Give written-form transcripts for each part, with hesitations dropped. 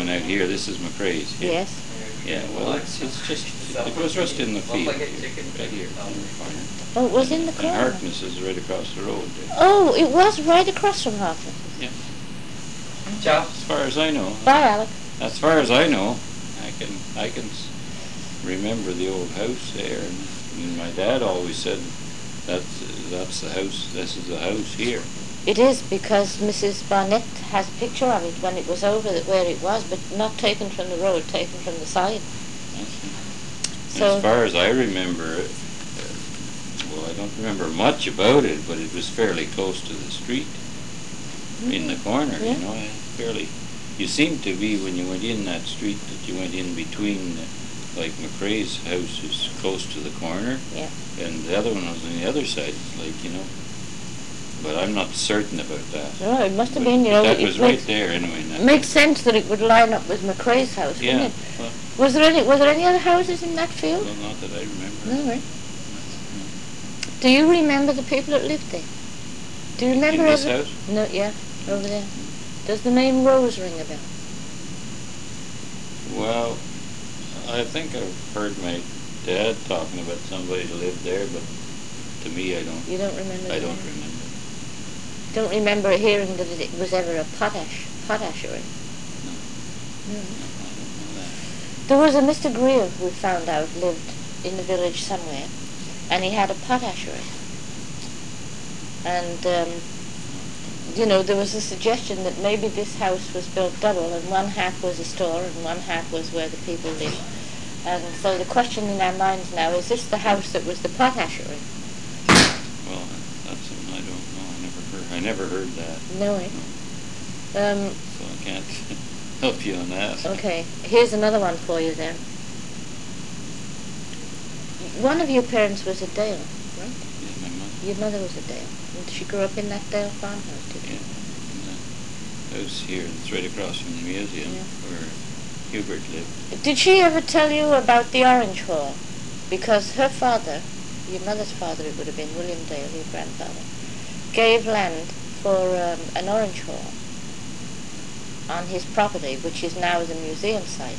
coming out here. This is McRae's here. Yes. Yeah, well, it's just, it was just in the field here, right here. Oh, it was in the And corner. Harkness is right across the road there. Oh, it was right across from Harkness. Yeah. Ciao. As far as I know. Bye, Alec. As far as I know, I can remember the old house there, and my dad always said that's the house. This is the house here. It is, because Mrs. Barnett has a picture of it when it was over where it was, but not taken from the road, taken from the side. So As far as I remember, well, I don't remember much about it, but it was fairly close to the street, in the corner. Yeah. You know, fairly. You seemed to be, when you went in that street, that you went in between, like McRae's house is close to the corner, Yeah. and the other one was on the other side, like, you know. But I'm not certain about that. no, it must have But- been, you but know. that it was right makes, there anyway. it makes sense that it would line up with McRae's house, Yeah. wouldn't it? Well, Was there any other houses in that field? well, not that I remember. No, right. Do you remember the people that lived there? Do you remember In this every- house? No, yeah, over there. Does the name Rose ring a bell? Well, I think I've heard my dad talking about somebody who lived there, but to me, I don't You don't remember? the name? remember. Don't remember hearing that it was ever a potashery. No, No. I don't know that. There was a Mr. Greer we found out lived in the village somewhere, and he had a potashery. And, you know, there was a suggestion that maybe this house was built double, and one half was a store and one half was where the people lived. And so the question in our minds now, is this the house that was the potashery? Well, that's something I don't know. I never heard that. No, eh? So I can't help you on that. Okay, here's another one for you then. One of your parents was a Dale, right? Yeah, my mother. Your mother was a Dale. And she grew up in that Dale farmhouse, did Yeah, she? in the house here. It's right across from the museum Yeah. where Hubert lived. Did she ever tell you about the Orange Hall? Because her father, your mother's father it would have been, William Dale, your grandfather, gave land for an Orange Hall on his property, which is now the museum site.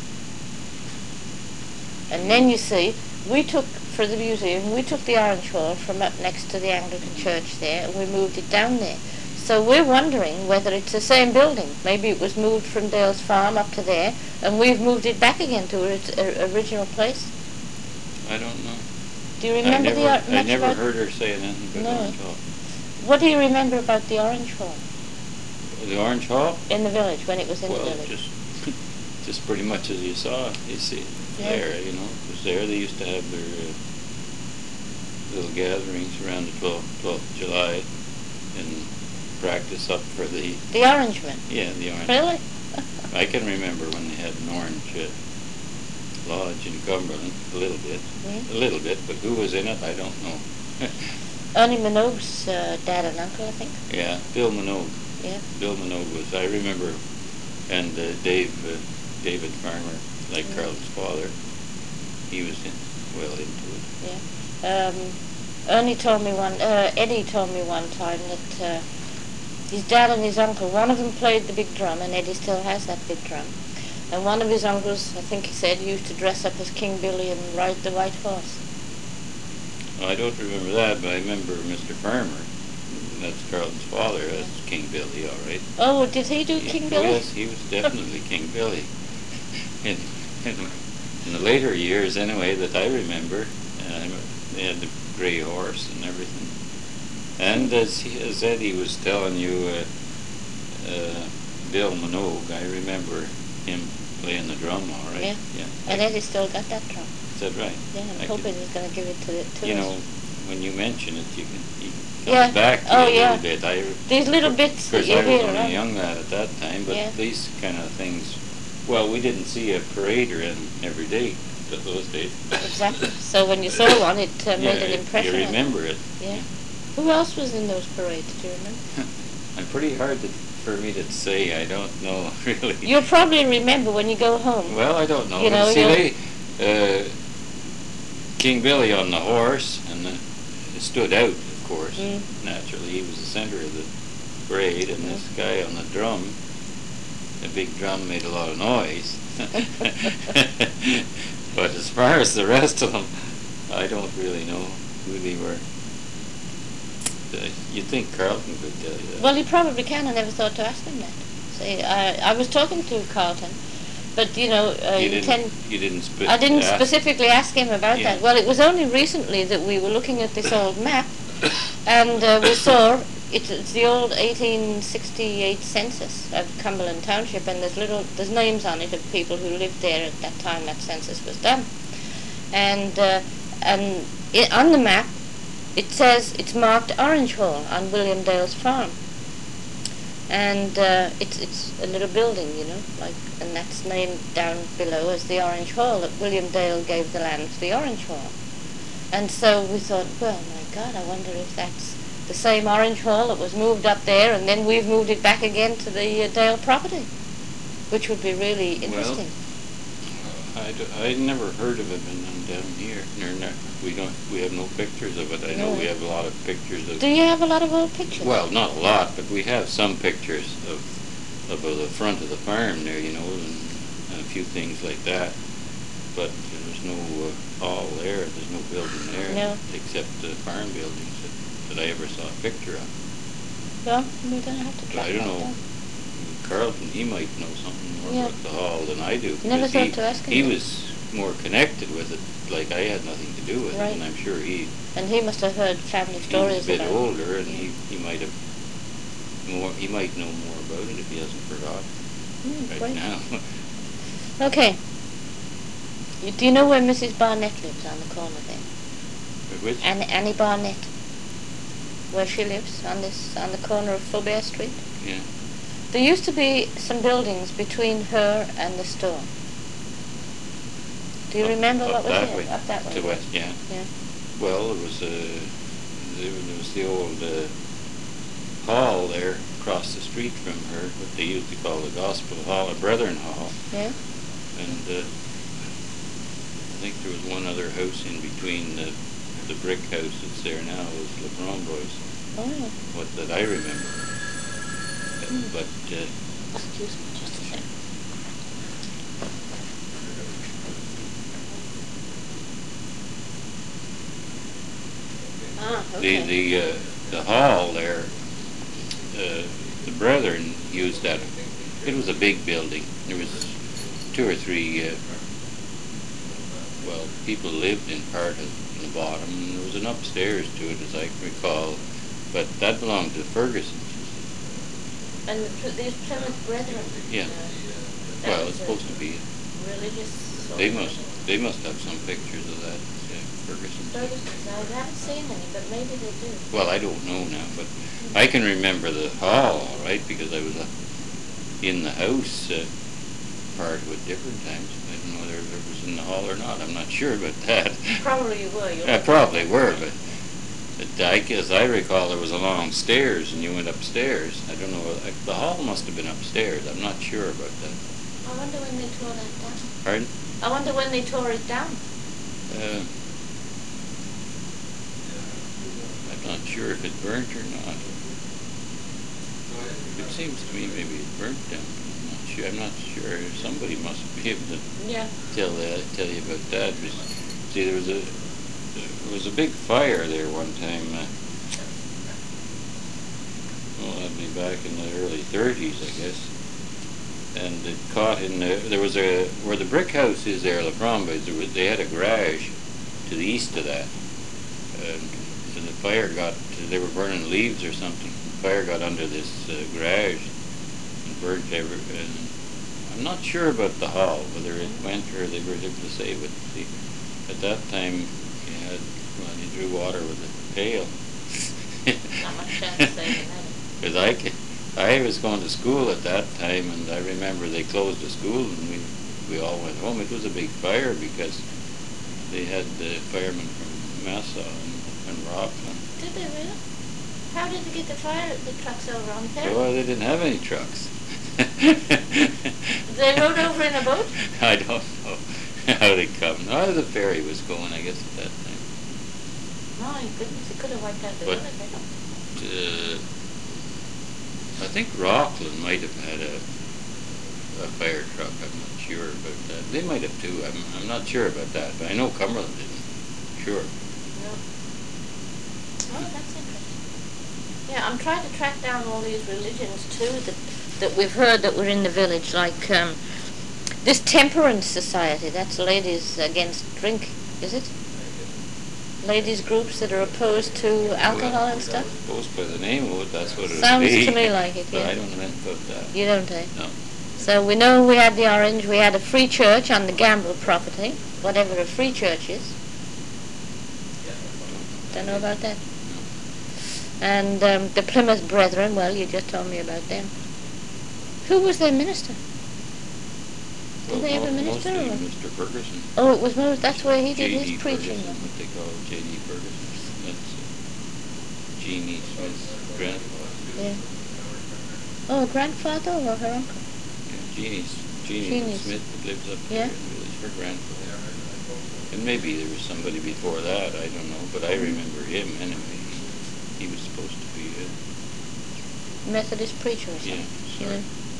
And then you see, we took, for the museum, we took the Orange Hall from up next to the Anglican church there, and we moved it down there. So we're wondering whether it's the same building. Maybe it was moved from Dale's farm up to there, and we've moved it back again to its original place. I don't know. Do you remember I never heard her say anything about No. Orange Hall. What do you remember about the Orange Hall The Orange Hall? in the village, when it was in Well, the village? just pretty much as you saw. You see Yeah. there, you know, it was there. They used to have their little gatherings around the 12th of July and practice up for the Orange Man. the orange. Really? I can remember when they had an orange lodge in Cumberland a little bit, but who was in it, I don't know. Ernie Minogue's dad and uncle, I think. Yeah, Bill Minogue. Yeah. Bill Minogue was, I remember, and David Farmer, like Carl's father, he was well into it. Yeah. Eddie told me one time that his dad and his uncle, one of them played the big drum, and Eddie still has that big drum. And one of his uncles, I think he said, used to dress up as King Billy and ride the white horse. Well, I don't remember that, but I remember Mr. Farmer. That's Carlton's father. That's King Billy, all right. Oh, did he do King Billy? Yes, he was definitely King Billy. In the later years, anyway, that I remember, they had the gray horse and everything. And as Eddie was telling you, Bill Minogue, I remember him playing the drum, all right. Yeah. And Eddie still got that drum. Is that right? Yeah, I'm hoping he's going to give it to us. You know, when you mention it, he Yeah. comes back to Oh, you a yeah. little bit. These little bits Of that course, you I was hear, only a right? young lad at that time, but Yeah. these kind of things, well, we didn't see a parade around every day those days. Exactly. So when you saw one, it made an impression. You on you. remember it. Yeah. Who else was in those parades? Do you remember? I'm pretty hard for me to say. I don't know, really. You'll probably remember when you go home. Well, I don't know. You know, See, King Billy on the horse, and it stood out, of course. Naturally, he was the center of the parade, and this guy on the drum a big drum made a lot of noise. But as far as the rest of them, I don't really know who they were. You'd think Carlton could tell you that. Well, he probably can. I never thought to ask him that. See, I was talking to Carlton, but You didn't I didn't ask. specifically ask him about Yeah. that. Well, it was only recently that we were looking at this old map, and we saw it's the old 1868 census of Cumberland Township, and there's names on it of people who lived there at that time that census was done, and on the map it says it's marked Orange Hall on William Dale's farm. And it's a little building, and that's named down below as the Orange Hall, that William Dale gave the land for the Orange Hall. And so we thought, well, my God, I wonder if that's the same Orange Hall that was moved up there, and then we've moved it back again to the Dale property, which would be really interesting. I never heard of it down here. We have no pictures of it. I know we have a lot of pictures of. Do you have a lot of old pictures? Well, not a lot, but we have some pictures of the front of the farm there, and a few things like that. But there's no hall there. There's no building there, No. except the farm buildings that I ever saw a picture of. Well, we're going to have to But track I don't that know. down. Carlton, he might know something more Yeah. about the hall than I do. Never because thought to ask him He that. was more connected with it, like I had nothing to do with Right. it, and I'm sure he And he must have heard family was stories a bit about it. older, and he might have more. He might know more about it if he hasn't forgotten right Great. now. Okay. Do you know where Mrs. Barnett lives on the corner there? Which? Annie Barnett. Where she lives on the corner of Faubert Street. Yeah. There used to be some buildings between her and the store. Do you Up- remember up what was that there? way, Up that way. To west, yeah. Yeah. Well, there was the old hall there across the street from her, what they used to call the Gospel Hall, a Brethren Hall. Yeah. And I think there was one other house in between the brick house that's there now, was LeBron Boys, Oh. that I remember. But Excuse me, just a second. Ah, okay. the hall there, the Brethren used that. It was a big building. There was 2 or 3. People lived in part of the bottom, and there was an upstairs to it, as I can recall. But that belonged to Ferguson's. And these Plymouth Brethren. Yeah. That Well, was it's a supposed to be. religious. They must have some pictures of that, Ferguson. Ferguson's. I haven't seen any, but maybe they do. Well, I don't know now, but I can remember the hall, all right, because I was in the house part of it different times. I don't know whether it was in the hall or not. I'm not sure about that. Probably you were. Yeah, probably were, but as I recall, there was a long stairs, and you went upstairs. I don't know. The hall must have been upstairs. I'm not sure about that. I wonder when they tore that down. Pardon? I wonder when they tore it down. I'm not sure if it burnt or not. It seems to me maybe it burnt down. I'm not sure. Somebody must be able to Yeah. tell you about that. See, there was a big fire there one time. That'd be back in the early 30s, I guess. And it caught in there was where the brick house is there, La Prombas, they had a garage to the east of that. And the fire they were burning leaves or something. The fire got under this garage and burnt everything. I'm not sure about the hall, whether it went or they were able to say, but see, at that time you drew water with a pail. Not much chance saving that. Because I was going to school at that time, and I remember they closed the school, and we all went home. It was a big fire because they had the firemen from Nassau and Rockland. Did they really? How did they get the trucks over on there? Well, they didn't have any trucks. They rode over in a boat? I don't know how they come. No, the ferry was going, I guess, at that time. My goodness, it could have wiped out the But, village. I think Rockland might have had a fire truck. I'm not sure about that. They might have too. I'm not sure about that, but I know Cumberland didn't. Sure. No. Oh, that's interesting. Yeah, I'm trying to track down all these religions too that we've heard that were in the village, like this temperance society. That's Ladies Against Drink, is it? Ladies groups that are opposed to alcohol and stuff. Supposed by the name of it, that's what it Sounds would be. to me like it. But Yeah. I don't know anything about that. You don't, eh? No. So we know we had the Orange. We had a free church on the Gamble property, whatever a free church is. Don't know about that. And the Plymouth Brethren, well, you just told me about them. Who was their minister? Did they have a minister? Mostly Or? Mr. Ferguson. Oh, it was Moses. That's where he did J.D. his preaching. Ferguson, what they call J.D. Ferguson. That's Jeannie Smith's grandfather. Yeah. Oh, grandfather or her uncle? Yeah, Jeannie Jeannie's. Smith that lives up Yeah. there in the village, her grandfather. And maybe there was somebody before that, I don't know, but I remember him anyway. He was supposed to be Methodist preacher or something. sorry.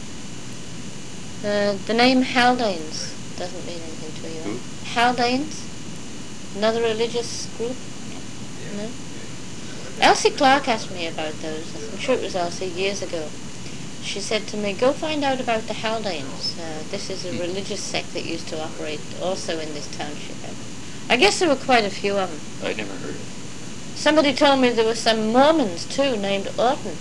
The name Haldanes doesn't mean anything to you. Who? Haldanes? Another religious group? No? Elsie Clark asked me about those. I'm sure it was Elsie years ago. She said to me, go find out about the Haldanes. This is a religious sect that used to operate also in this township. I guess there were quite a few of them. I never heard of it. Somebody told me there were some Mormons too named Orton.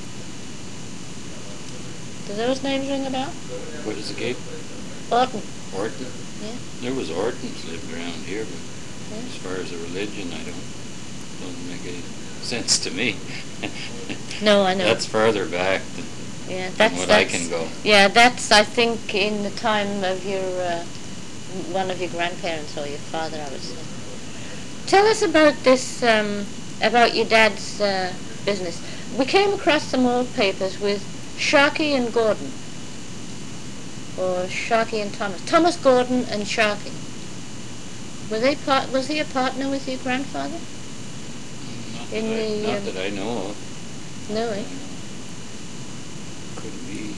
Do those names ring a bell? What is the gate? Orton. Orton? Yeah. There was Ortons lived around here, but Yeah. as far as a religion, don't make any sense to me. No, I know. That's farther back than Yeah, what I can go. Yeah, that's, I think, in the time of your, one of your grandparents or your father, I would say. Tell us about this, about your dad's business. We came across some old papers with Sharkey and Gordon, or Sharkey and Thomas. Thomas Gordon and Sharkey. Was he a partner with your grandfather? Not that I know of. No, eh? Could be.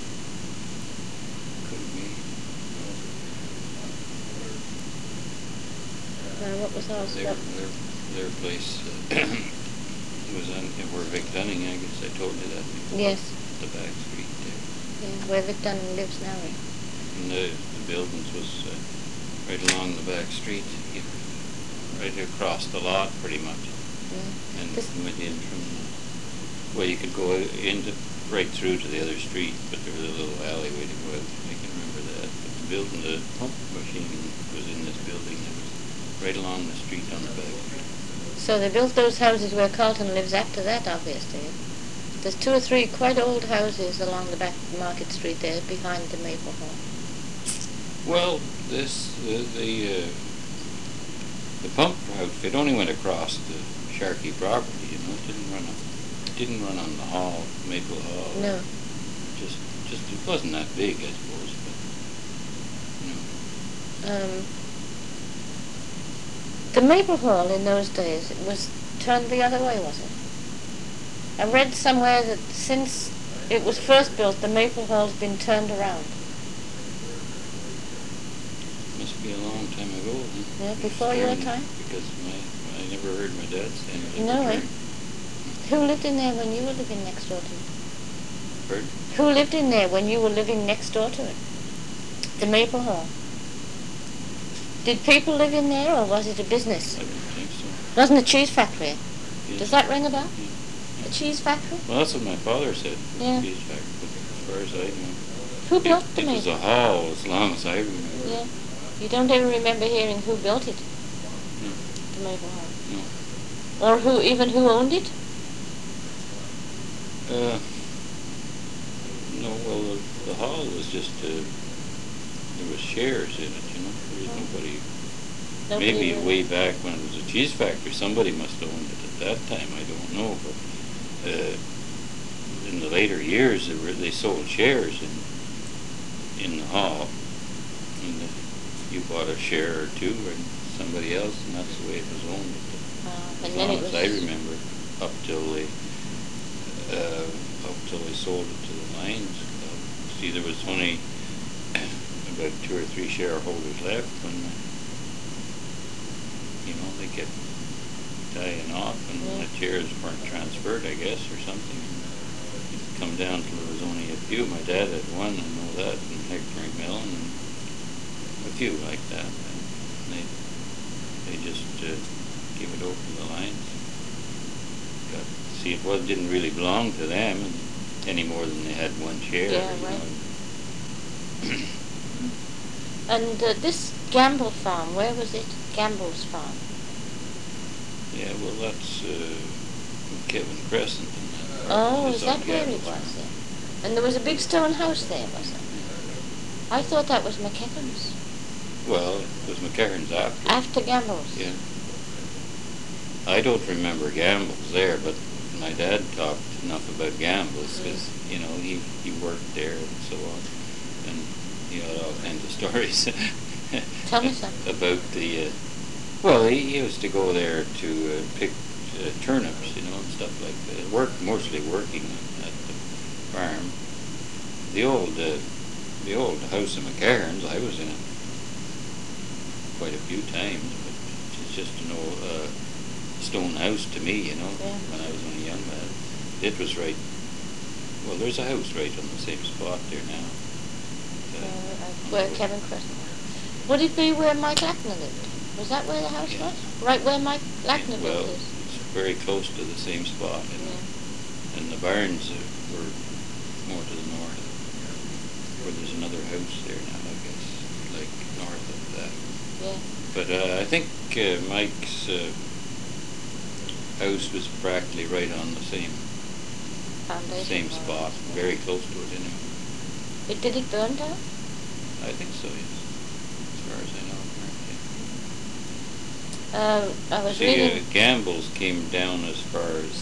What was ours? Their place was on where Vic Dunning, I guess I told you that before. Yes. The back street there. Yeah, where Vic Dunning lives now, eh? And the buildings was right along the back street, right across the lot pretty much. Yeah. And went in from, well, you could go right through to the other street, but there was a little alleyway to go out. I can remember that. But the pump machine was in this building that was right along the street on the back street. So they built those houses where Carlton lives after that, obviously. There's 2 or 3 quite old houses along the back Market Street there, behind the Maple Hall. Well, the pump outfit only went across the Sharkey property, It didn't run on the hall, Maple Hall. No. Just it wasn't that big, I suppose, but The Maple Hall in those days, it was turned the other way, was it? I read somewhere that since it was first built, the Maple Hall's been turned around. must be a long time ago. Huh? Yeah, before your time? Because I never heard my dad saying it. No, eh? Who lived in there when you were living next door to it? Pardon? Who lived in there when you were living next door to it? The Maple Hall. Did people live in there, or was it a business? I don't think so. Wasn't a cheese factory? Yes. Does that ring a bell? Yeah. A cheese factory? Well, that's what my father said. Yeah. Cheese factory, but as far as I know. Who built the It was Maple? a hall, as long as I remember. Yeah. You don't ever remember hearing who built it? No. The Maple Hall. No. Or who owned it? No, well, the hall was just, there was shares in it, There was nobody, maybe really- way back when it was a cheese factory, somebody must have owned it at that time, I don't know, but in the later years, they sold shares in the hall, and you bought a share or two, and somebody else, and that's the way it was owned. As and then long it was... as I remember, up till they sold it to the Lions Club. See, there was only about 2 or 3 shareholders left when, they kept dying off and the shares weren't transferred, I guess, or something. It come down till there was only a few. My dad had one, I know that, and Hector Mill, and a few like that. And they just give it over the lines. See, it didn't really belong to them any more than they had one share. Yeah, right. And this Gamble farm, where was it? Gamble's farm. Yeah, well, that's Kevin Crescent. Oh, is that where it was then? And there was a big stone house there, was there? I thought that was McKechnie's. Well, it was McKechnie's after. After Gamble's? Yeah. I don't remember Gamble's there, but my dad talked enough about Gamble's because, he worked there and so on. And he had all kinds of stories. Tell me some. About the... well, he used to go there to pick turnips, and stuff like that. Mostly working at the farm. The old house of McCarran's, I was in it quite a few times, but it's just stone house to me, when I was only young lad. It was right. Well, there's a house right on the same spot there now. Where Kevin Crescent. Would it be where Mike Lackner lived? Was that where the house was? Right where Mike Lackner Well, lived? it's very close to the same spot, and the barns were more to the north, where there's another house there now, I guess, like north of that. Yeah. But I think Mike's house was practically right on the same spot, very close to it anyway. Did it burn down? I think so, yes. As far as I know, apparently. I was reading... Gamble's came down as far as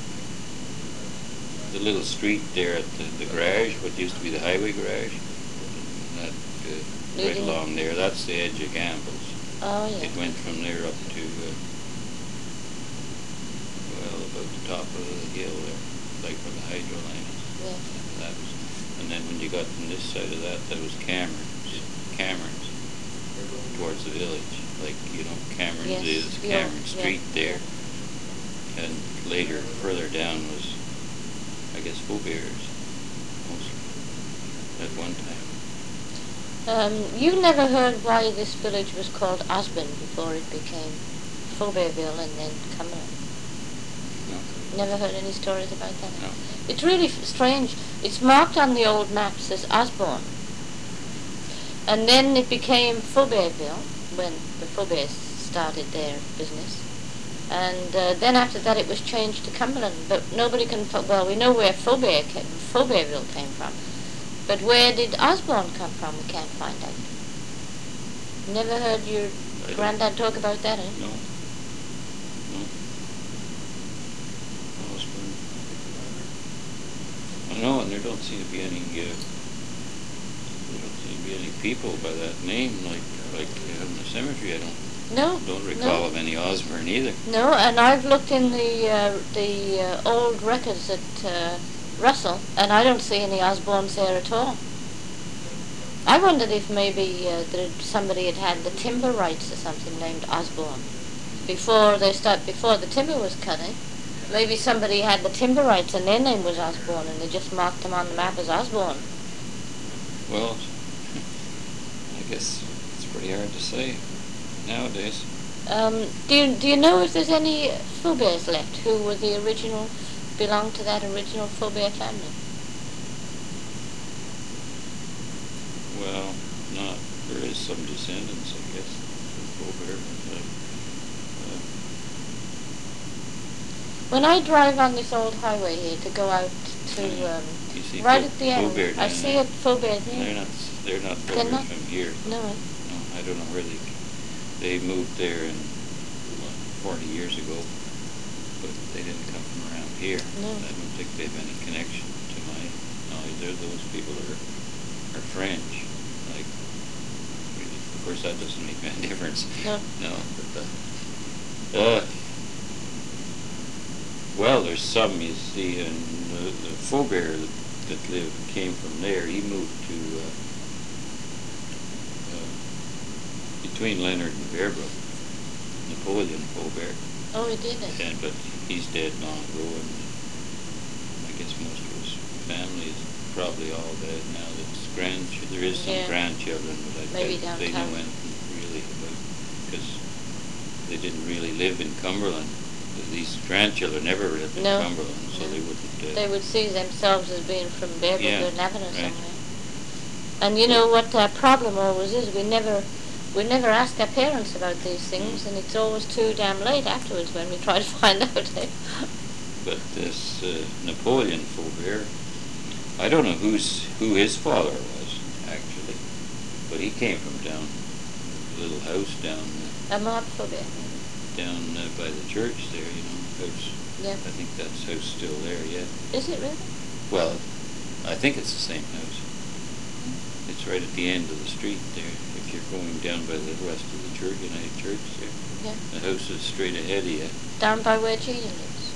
the little street there at the garage, what used to be the highway garage. That right along there, that's the edge of Gamble's. Oh, yeah. It went from there up to, about the top of the hill there, like where the hydro line is. Yeah. And then when you got on this side of that was Cameron's, towards the village. Like, Cameron's is Cameron Street there. And later, further down was, I guess, Faubert's, mostly, at one time. You never heard why this village was called Osborne before it became Faubertville and then Cumberland? No. Never heard any stories about that? No. It's really strange. It's marked on the old maps as Osborne. And then it became Faubertville when the Fauberts started their business. And then after that it was changed to Cumberland. But nobody can... Well, we know where Faubertville came from. But where did Osborne come from? We can't find out. Never heard your granddad talk about that, eh? No. Osborne. I know, and there don't seem to be any people by that name like in the cemetery. I don't recall of any Osborne either. No, and I've looked in the old records at Russell, and I don't see any Osbornes there at all. I wondered if maybe somebody had the timber rights or something named Osborne before the timber was cutting. Maybe somebody had the timber rights and their name was Osborne, and they just marked them on the map as Osborne. Well, I guess it's pretty hard to say nowadays. Do you know if there's any Fauberts left who were the original, belonged to that original Faubert family? Well, there is some descendants, I guess, from Faubert. When I drive on this old highway here to go out to right at the end, I see a Faubert here. They're not Faubert from here. No. No, I don't know where they moved there in 40 years ago, but they didn't come from around here. No. I don't think they have any connection to my knowledge. Those people are French. Like, of course, that doesn't make any difference. No. No, but well, there's some, you see, and the Faubert that came from there, he moved to between Leonard and Bearbrook, Napoleon Faubert. Oh, he did it. And but he's dead long ago, and I guess most of his family is probably all dead now. There is some Yeah. grandchildren, but I Maybe doubt they know downtown. anything really about, because they didn't really live in Cumberland. These grandchildren never lived in No. Cumberland, so No. they wouldn't. They would see themselves as being from Bearbrook Yeah, or Navan or right. somewhere. And you know what our problem always is? We never ask our parents about these things, and it's always too damn late afterwards when we try to find out. Eh? But this Napoleon Faubert, I don't know who his father was actually, but he came from down a little house down Ahmad Faubert. by the church there, house. Yeah. I think that's house still there yet. Is it really? Well, I think it's the same house. It's right at the end of the street there. If you're going down by the west of the church, United Church there, Yeah. the house is straight ahead of you. Down by where Julia lives.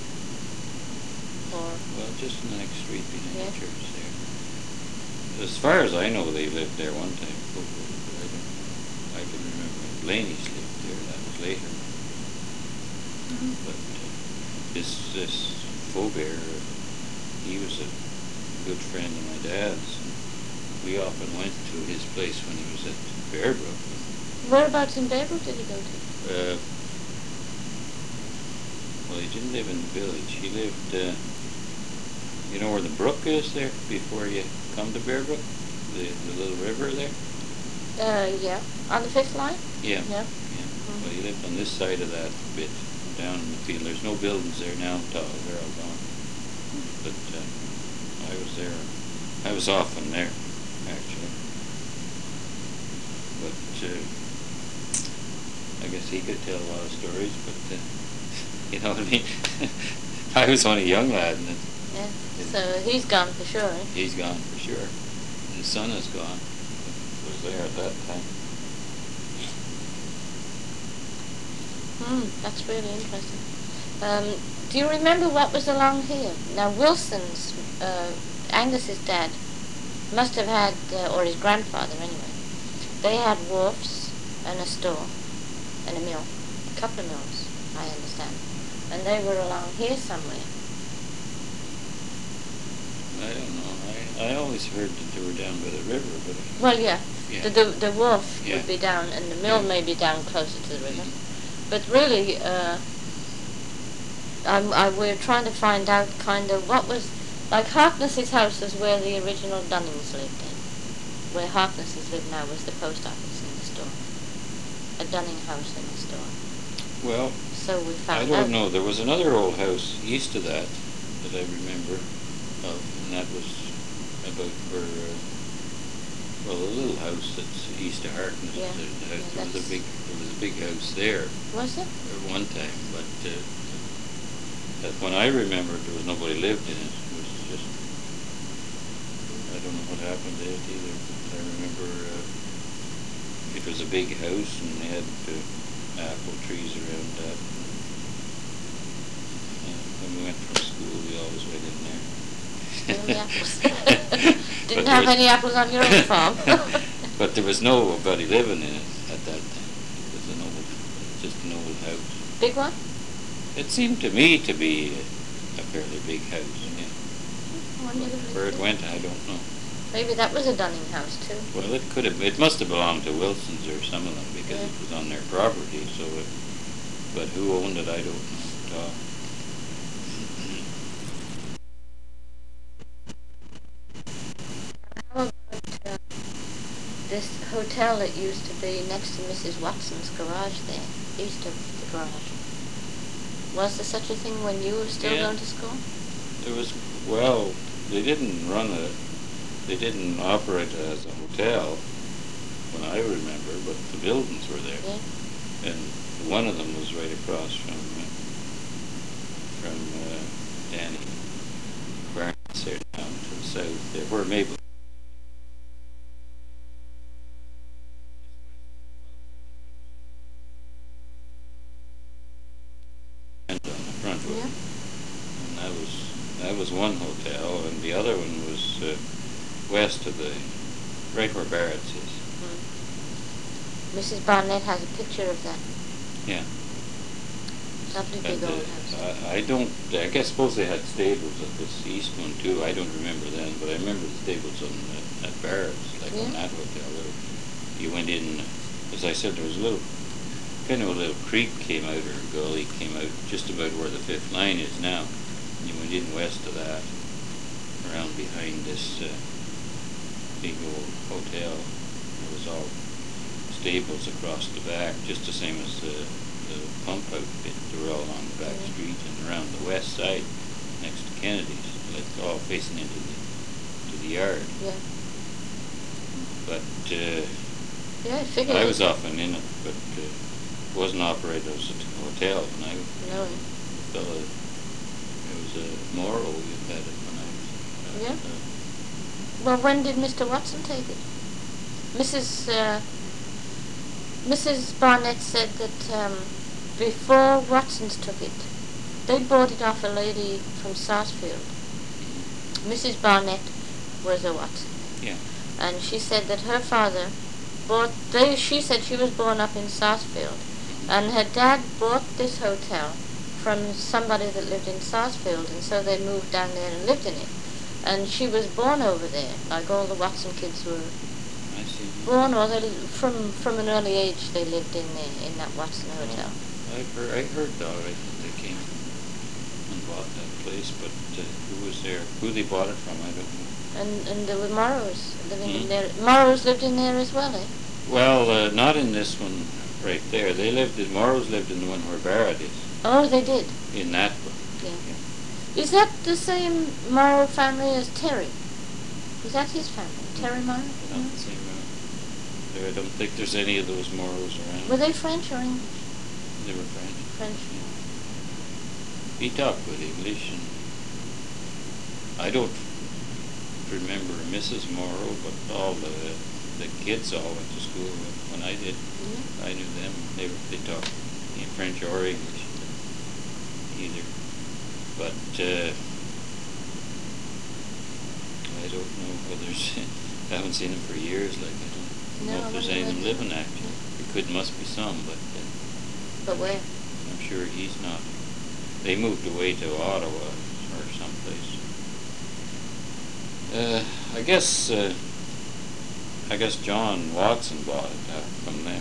Or Well, just the next street behind Yeah. the church there. As far as I know, they lived there one time. But I can remember Laney's lived there. That was later. But this Faubert, he was a good friend of my dad's. And we often went to his place when he was at Bearbrook. whereabouts in Bearbrook did he go to? Well, he didn't live in the village. He lived, you know where the brook is there before you come to Bearbrook? The little river there? Yeah. On the 5th line? Yeah. Yeah. Yeah. Well, he lived on this side of that bit down in the field. There's no buildings there now, they're all gone. But I was there. I was often there, actually. But I guess he could tell a lot of stories, but you know what I mean? I was only a young lad, and Yeah. So he's gone for sure. Eh? he's gone for sure. His son is gone. Was there at that time. That's really interesting. Do you remember what was along here? Now Wilson's, Angus's dad, must have had, or his grandfather anyway, they had wharfs and a store and a mill, a couple of mills, I understand. And they were along here somewhere. I don't know. I always heard that they were down by the river, but Well, yeah, yeah. the wharf Yeah. would be down and the mill Yeah. may be down closer to the river. But really, we're trying to find out kind of what was, like Harkness's house is where the original Dunnings lived in. Where Harkness's lived now was the post office and the store. A Dunning house and the store. well, So we I found out. don't know. There was another old house east of that I remember of, and that was about where, well, a little house that's east of Harkness. Yeah. There was a that's- big house there Was it? at one time, but that when I remembered, there was nobody lived in it. It was just, I don't know what happened to it either. But I remember it was a big house, and they had apple trees around that. When we went from school, we always went in there. Only apples. But Didn't there have was- any apples on your own farm. But there was nobody living in it at that time. It was just an old house. Big one? It seemed to me to be a fairly big house. Yeah. One you lived Where it in? went, I don't know. Maybe that was a Dunning house too. Well, it could have. It must have belonged to Wilsons or some of them because Yeah. it was on their property. So, but who owned it, I don't know at all. How about this hotel that used to be next to Mrs. Watson's garage there, east of the garage? Was there such a thing when you were still Yeah. going to school? There was, well, they didn't operate it as a hotel when I remember, but the buildings were there. Yeah. And one of them was right across from Danny Barnes there down to the south there, where Mabel. And on the front of it. Yeah. And that was one hotel, and the other one was west of right where Barrett's is. Mrs. Barnett has a picture of that. Yeah. Lovely big And, old house. I don't, I guess, suppose they had stables at this east one too. I don't remember then, but I remember the stables on at Barrett's, like on Yeah. that hotel. You went in, as I said, there was a little, kind of a little creek came out, or a gully came out just about where the fifth line is now. And you went in west of that, around behind this big old hotel. There was all stables across the back, just the same as the pump outfit. They were all on the back street and around the west side, next to Kennedy's, like all facing into the yard. Yeah. But Yeah, I figured. I was often in it, but wasn't operated as a hotel when I No. fella. It was a Morrow who had it when I was. Yeah. Well, when did Mr. Watson take it? Mrs. Barnett said that before Watsons took it, they bought it off a lady from Sarsfield. Mrs. Barnett was a Watson. Yeah. And she said that her father she said she was born up in Sarsfield, and her dad bought this hotel from somebody that lived in Sarsfield, and so they moved down there and lived in it. And she was born over there, like all the Watson kids were I see. born, or from an early age they lived in there, in that Watson hotel. I heard all right that they came and bought that place, but who was there? Who they bought it from, I don't know. And there were Morrows living in Hmm. there. Morrows lived in there as well, eh? Well, not in this one right there. Morrows lived in the one where Barrett is, Oh, they did. in that one. Yeah. Is that the same Morrow family as Terry? Is that his family? Terry Morrow? Not No? the same I don't think there's any of those Morrows around. Were they French or English? They were French. French. He talked with English, and I don't remember Mrs. Morrow, but all the kids all went to school when I did. Yeah. I knew them. They talked French or English either. But I don't know whether I haven't seen them for years. Like I don't know if there's any of them living actually. Must be some, but But where? I'm sure he's not. They moved away to Ottawa or someplace. I guess John Watson bought it from them.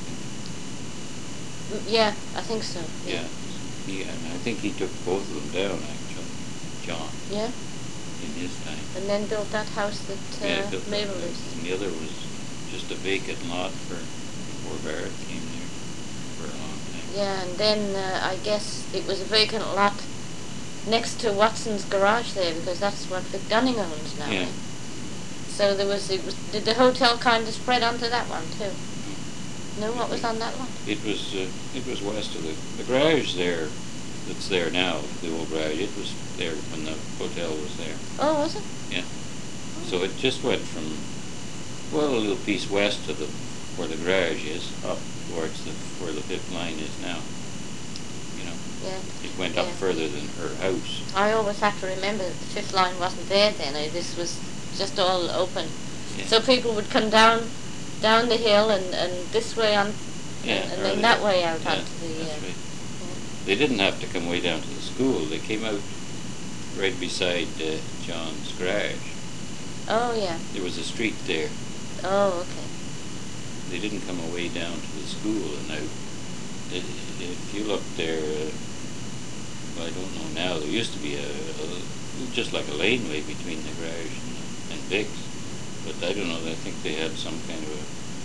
Yeah, I think so. Yeah. And I think he took both of them down actually, John, Yeah? in his time. And then built that house that Built that Mabel house. lives in. And the other was just a vacant lot before Barrett came there for a long time. Yeah, and then I guess it was a vacant lot next to Watson's garage there, because that's what Vic Dunning owns now. Yeah. eh? So did the hotel kind of spread onto that one too? No, what was on that one? It was west of the garage there, that's there now, the old garage. It was there when the hotel was there. Oh, was it? Yeah. So it just went from, well, a little piece west of where the garage is, up towards where the fifth line is now. You know, Yeah. it went up Yeah. further than her house. I always have to remember that the fifth line wasn't there then. This was just all open. Yeah. So people would come down the hill and this way on, Yeah, and or then they- that way out yeah, onto the. that's right. They didn't have to come way down to the school. They came out right beside John's garage. Oh yeah. There was a street there. Oh okay. They didn't come away down to the school and out. If you look there, well, I don't know now. There used to be just like a laneway between the garage and Vic's, but I don't know. I think they had some kind of a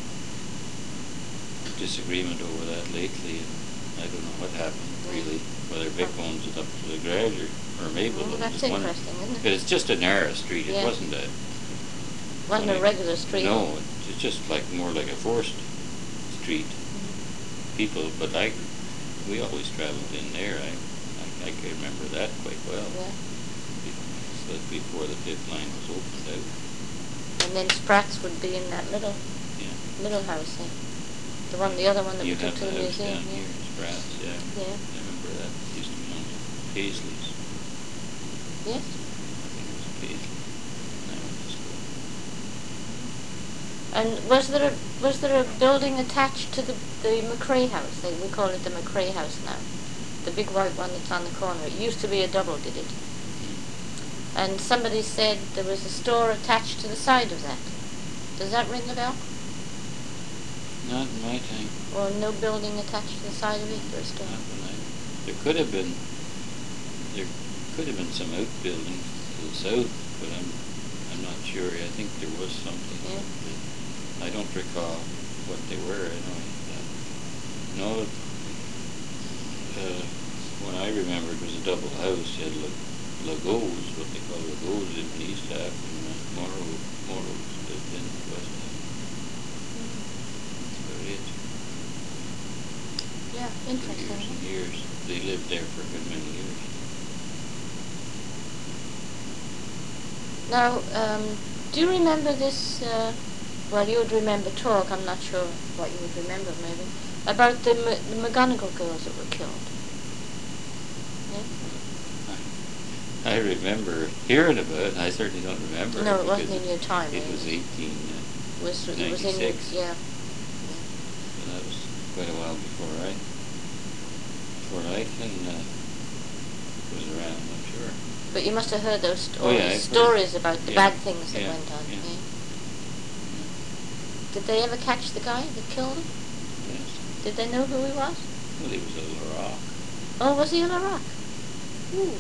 disagreement over that lately, and I don't know what happened really. Whether Vic owns it up to the garage or Mabel Well, owns that's it. One- interesting, isn't it? But it's just a narrow street. It Yeah. wasn't a. Wasn't a regular street. No, it's just more like a forced street. People, but we always traveled in there. I can remember that quite well. Yeah. Before the fifth line was opened out. And then Spratt's would be in that little house there. The other one that You we took have to the the house museum. down here, Spratt's, yeah. Yeah. I remember that. It used to be known as Paisley's. Yes. I think it was Paisley. When I went to school. And was there a building attached to the McRae house? We call it the McRae house now. The big white one that's on the corner. It used to be a double, did it? And somebody said there was a store attached to the side of that. Does that ring a bell? Not in my time. Or no building attached to the side of it, or a store? Not when there could have been some outbuildings to the south, but I'm not sure. I think there was something. Yeah. I don't recall what they were anyway. No, when I remember it was a double house. You had Lagos, what they call Lagos in East Half, and Morrows lived in West Half. That's about it. Yeah, For interesting. years and years. They lived there for a good many years. Now, do you remember this? Well, you would remember talk. I'm not sure what you would remember, maybe, about the McGonagall girls that were killed. Yeah? I remember hearing about it. I certainly don't remember. No, it because wasn't in your time. It was 18. It was in 96. yeah. So that was quite a while before I was around, I'm sure. But you must have heard those Oh, yeah, I've heard. stories about the Yeah, bad things that yeah, went on. yeah. Yeah. Did they ever catch the guy that killed him? Yes. Did they know who he was? Well, he was a little rock. Oh, was he in Iraq? Ooh.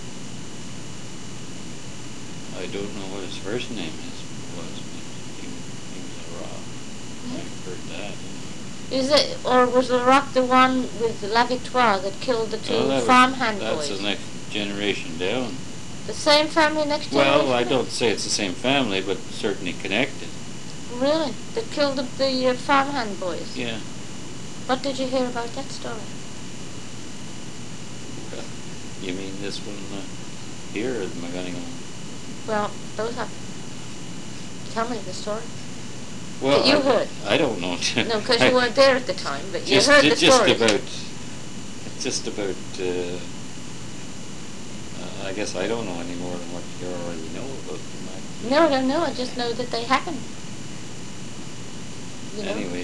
I don't know what his first name was, but he was a rock. I've heard that. Is it, or was Iraq the one with La Victoire that killed the two Oh, farmhand that's boys? the next generation down. The same family next generation? Well, I don't say it's the same family, but certainly connected. Really? That killed the farmhand boys? Yeah. What did you hear about that story? You mean this one here, or the McGonagall? Well, both of them. Tell me the story. Well, That you heard. I don't know. No, because you weren't there at the time, but you heard the story. Just about. I guess I don't know any more than what you already know about them. No, I just know that they happened. You know? Anyway,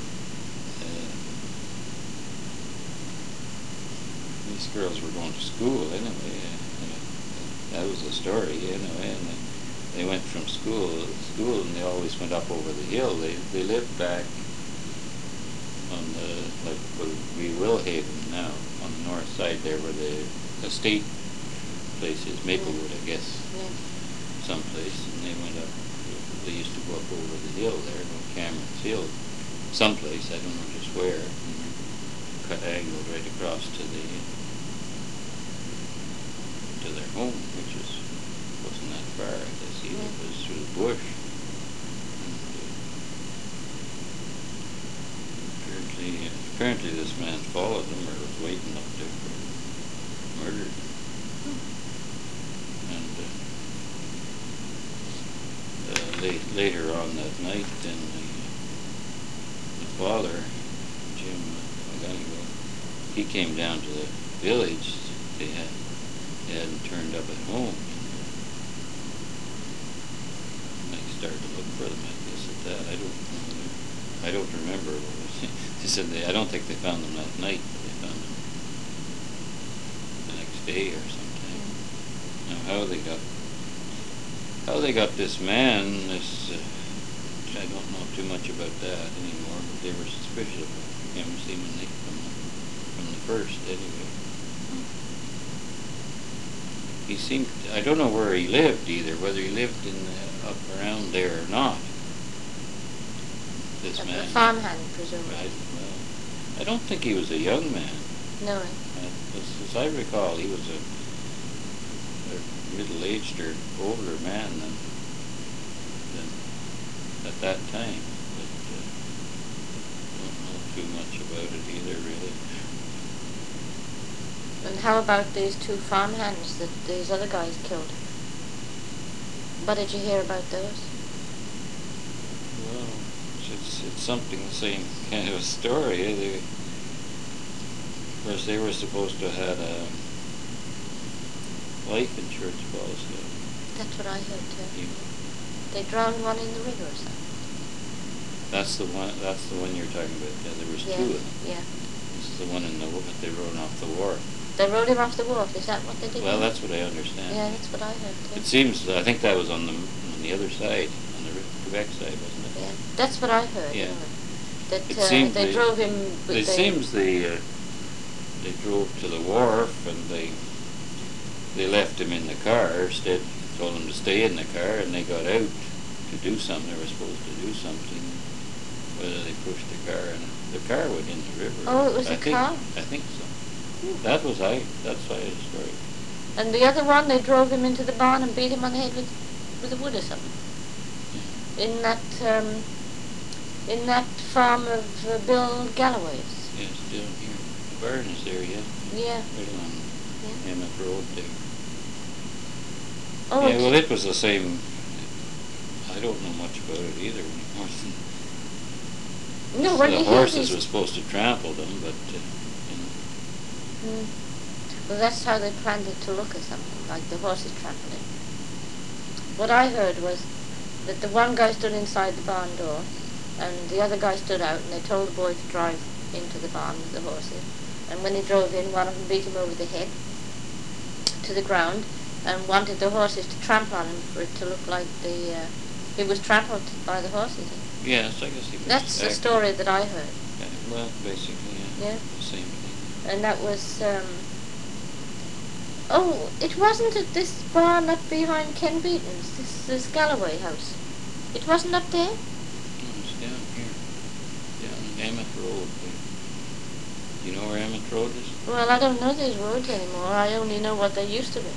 these girls were going to school anyway. That was the story anyway. And they went from school and they always went up over the hill. They lived back on the, like what would be Willhaven now, on the north side there where the estate place is, Maplewood, I guess, Yeah. someplace. And they went up, they used to go up over the hill there, go Cameron's Hill, someplace, I don't know just where, and cut angled right across to their home, which wasn't that far, I guess either. Yeah. It was through the bush. And, apparently this man followed them or was waiting up there for murder. And later on that night, then the father, Jim McGonagall, he came down to the village. They hadn't turned up at home. And they started to look for them, I guess, at that. I don't remember. She said I don't think they found them that night, but they found them the next day or sometime. Now how they got this man, I don't know too much about that anymore, but they were suspicious of him seemingly from the first anyway. He seemed, I don't know where he lived either, whether he lived up around there or not. This A man. farmhand, presumably. I don't think he was a young man. No. As I recall, he was a middle-aged or older man than at that time. But don't know too much about it either, really. And how about these two farmhands that these other guys killed? What did you hear about those? Well, it's something the same kind of a story. Of course, they were supposed to have had a life insurance policy. That's what I heard too. You- They drowned one in the river or something. That's the one. That's the one you're talking about. Yeah, there was Yeah, two of them. yeah. This is the one in the that they rode off the wharf. They rode him off the wharf. Is that what they did? Well, that's what I understand. Yeah, that's what I heard too. It seems. I think that was on the other side, on the Quebec side, wasn't it? Yeah, that's what I heard. Yeah. Anyway. That It seemed they drove him. With It seems they drove to the wharf and they left him in the car. Instead, told him to stay in the car, and they got out to do something. They were supposed to do something. Whether they pushed the car, and the car went in the river. Oh, it was a car? I think so. That's why the story. And the other one, they drove him into the barn and beat him on the head with a wood or something. Yeah. In that farm of Bill Galloway's. Yes, down here. The barn is there, yeah. Yeah. Right on Yeah. Emmett Road there. Oh, Yeah, well, it was the same. I don't know much about it either anymore. no, when The you hear horses these- were supposed to trample them, but Mm. Well, that's how they planned it to look or something, like the horses trampling. What I heard was that the one guy stood inside the barn door, and the other guy stood out, and they told the boy to drive into the barn with the horses. And when he drove in, one of them beat him over the head to the ground, and wanted the horses to trample on him for it to look like he was trampled by the horses. yes, I guess he was. That's the acting. story that I heard. Well, basically, Yeah. the same thing. And that was, oh, it wasn't at this barn up behind Ken Beaton's, this Galloway house. It wasn't up there? No, it's down here, down Emmett Road. You know where Emmett Road is? Well, I don't know these roads anymore. I only know what they used to be.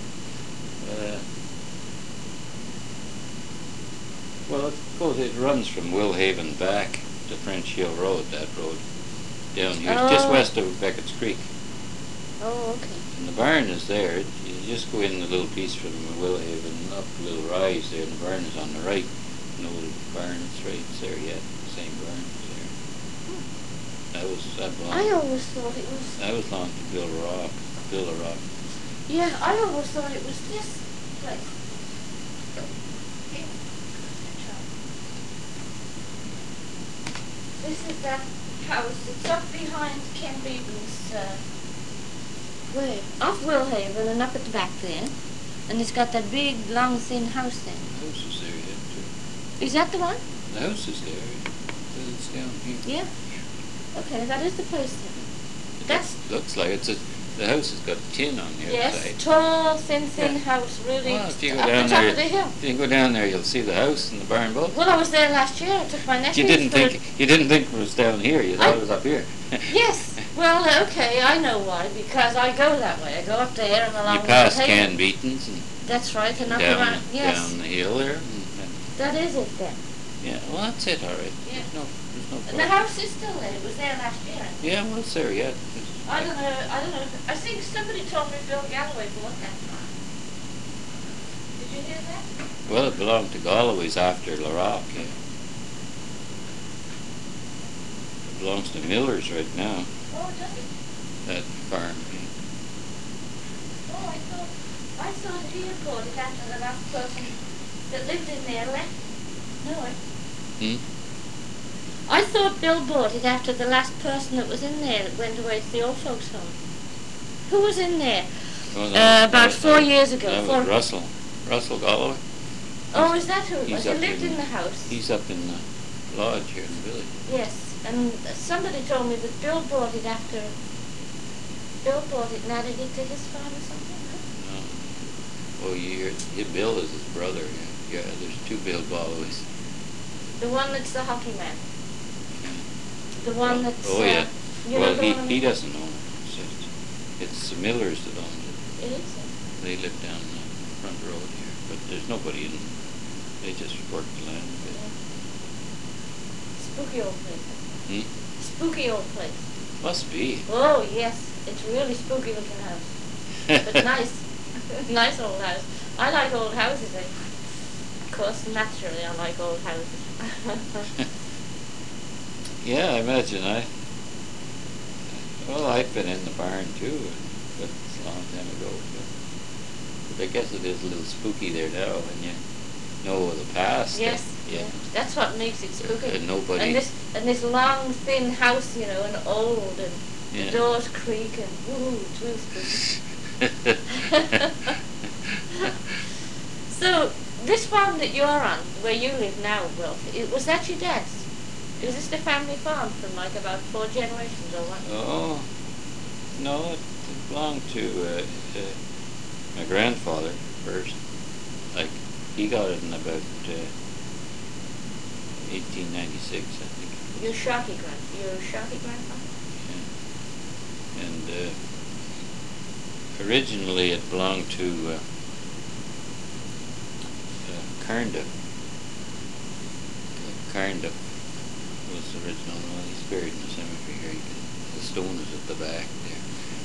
Well, it runs from Willhaven back to French Hill Road, that road. Down here, just Oh. west of Beckett's Creek. Oh, okay. And the barn is there. You just go in a little piece from Willhaven up a little rise there, and the barn is on the right. An old barn, it's right, it's there yet. The same barn is there. That I belonged, always thought it was... that was belonged to Bill Rock. Yeah, I always thought it was this place. This is that house. It's up behind Ken Beaton's, way. Off Willhaven and up at the back there. And it's got that big, long, thin house there. The house is there yet, too. Is that the one? The house is there. It's down here. Yeah. Okay, that is the place then. That's... Looks like the house has got tin on the outside. Yes, tall, thin Yeah. house, really Well, if you go up down the top there, of the hill. if you go down there, you'll see the house and the barn both. Well, I was there last year. I took my nephews You didn't for think it was down here. You thought it was up here. Yes. Well, okay, I know why. Because I go that way. I go up there and along You pass the Ken Beaton's and That's right, and up down, around. Yes, down the hill there. that is it then. Yeah, well, that's it, all right. Yeah. There's no And the problem. house is still there. It was there last year. Yeah, well, it's there yet. I don't know. I think somebody told me Bill Galloway bought that farm. Did you hear that? Well, it belonged to Galloway's after Larock, yeah. It belongs to Miller's right now, Oh, does it? that farm. Yeah. Oh, I thought he had bought it after the last person that lived in there left. No, Hmm? I thought Bill bought it after the last person that was in there that went away to the old folks' home. Who was in there? Well, About 4 years ago. That was Russell Galloway. Oh, is that who it was? He's He up lived in the house. He's up in the lodge here in the village. Yes, and somebody told me that Bill bought it after... Bill bought it and added it to his farm or something, no? Oh, Bill is his brother. Yeah, there's two Bill Galloways. The one that's the hockey man. The one that's... Oh, yeah. You Well, know the one he I'm- doesn't own it. It's the Millers that own it. It is? They live down the front road here, but there's nobody in. They just work the land a bit. Spooky old place. Hmm? Spooky old place. Must be. Oh, yes. It's really spooky looking house. But nice. Nice old house. I like old houses. Of course, naturally, I like old houses. Yeah, I imagine Well, I've been in the barn too, but it's a long time ago. But I guess it is a little spooky there now when you know of the past. Yes. Yeah. That's what makes it spooky. And nobody. And this long, thin house, you know, and old, and Yeah. the doors creak, and woo, it's real spooky. So, this farm that you're on, where you live now, Wilf, was that your dad's? Is this the family farm from like about 4 generations or what? Oh, no, it belonged to my grandfather first. Like, he got it in about 1896, I think. Your Sharkey grandfather? Yeah. And originally it belonged to Carnduff. Carnduff was the original one. He's buried in the cemetery here. The stone is at the back there.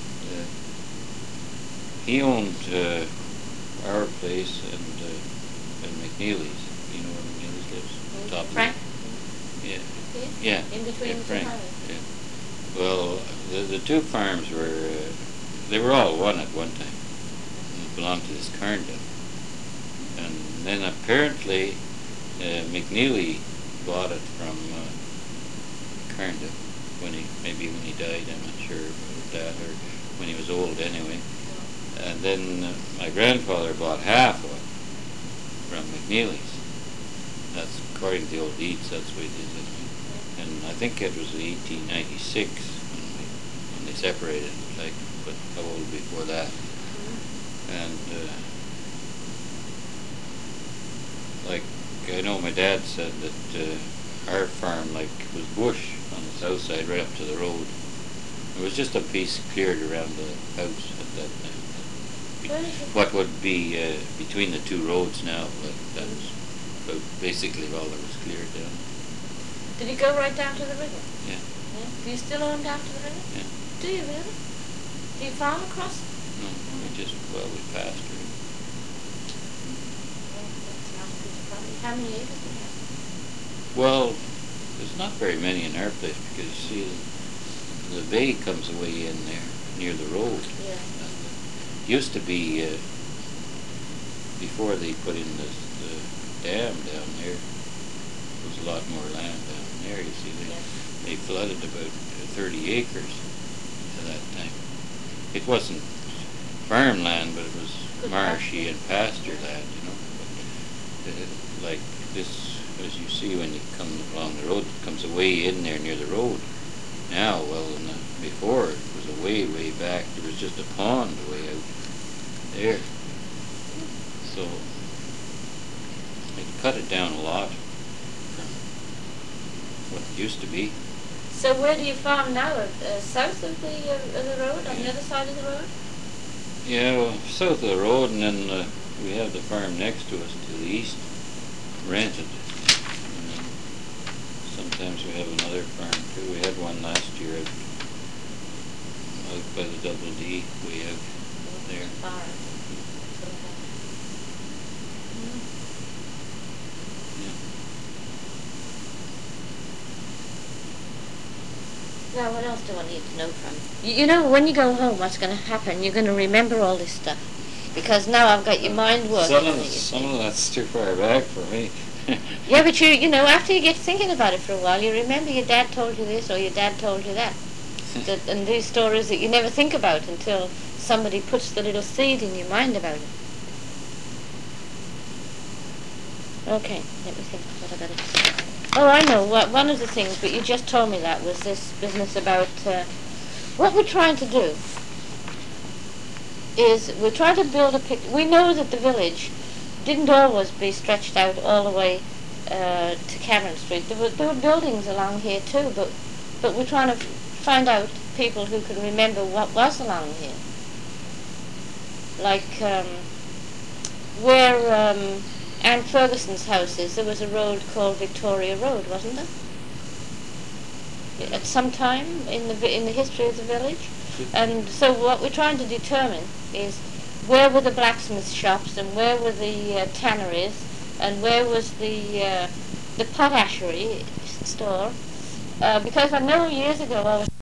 He owned our place and McNeely's. You know where McNeely's lives? Top of Frank? Yeah. Yeah? Yeah. In between Yeah, the Frank. two houses? Yeah. Well, the two farms were, they were all one at one time. It belonged to this Carnduff. And then apparently McNeely bought it from Carnduff when he died. I'm not sure about that, or when he was old anyway. And then my grandfather bought half of it from McNeely's. That's according to the old deeds. That's what he did. And I think it was 1896 when they separated. Like, but how old before that? And like, I know my dad said that our farm, like, was bush on the south side right up to the road. It was just a piece cleared around the house at that time. What would be between the two roads now, but that was basically all that was cleared down. Did it go right down to the river? Yeah. Do you still own down to the river? Yeah. Do you really? Do you farm across? No, we pastured. How many acres do you have? Well, there's not very many in our place because you see the bay comes away in there near the road. Yeah. And it used to be before they put in the dam down there. There was a lot more land down there. You see, they flooded about 30 acres at that time. It wasn't farmland, but it was marshy and pasture land, you know. But, like this, as you see when you come along the road, it comes away in there near the road. Now, well, before it was way back. There was just a pond way out there. So it cut it down a lot from what it used to be. So where do you farm now? South of the road, on the other side of the road? Yeah, well, south of the road, and then we have the farm next to us to the east, rented. And then sometimes we have another farm too. We had one last year out by the Double D, way out there. Farm. Now, what else do I need to know from you? You know, when you go home, what's going to happen? You're going to remember all this stuff. Because now I've got your mind working. Some of that's too far back for me. Yeah, but you know, after you get thinking about it for a while, you remember your dad told you this or your dad told you that. And these stories that you never think about until somebody puts the little seed in your mind about it. Okay, let me think what I got to say. Oh, I know. One of the things, but you just told me that, was this business about what we're trying to do is we're trying to build a picture. We know that the village didn't always be stretched out all the way to Cameron Street. There were buildings along here too, but we're trying to find out people who can remember what was along here. Like where Anne Ferguson's house is, there was a road called Victoria Road, wasn't there? At some time in the history of the village. And so what we're trying to determine is where were the blacksmith shops and where were the tanneries and where was the potashery store. Because I know years ago I was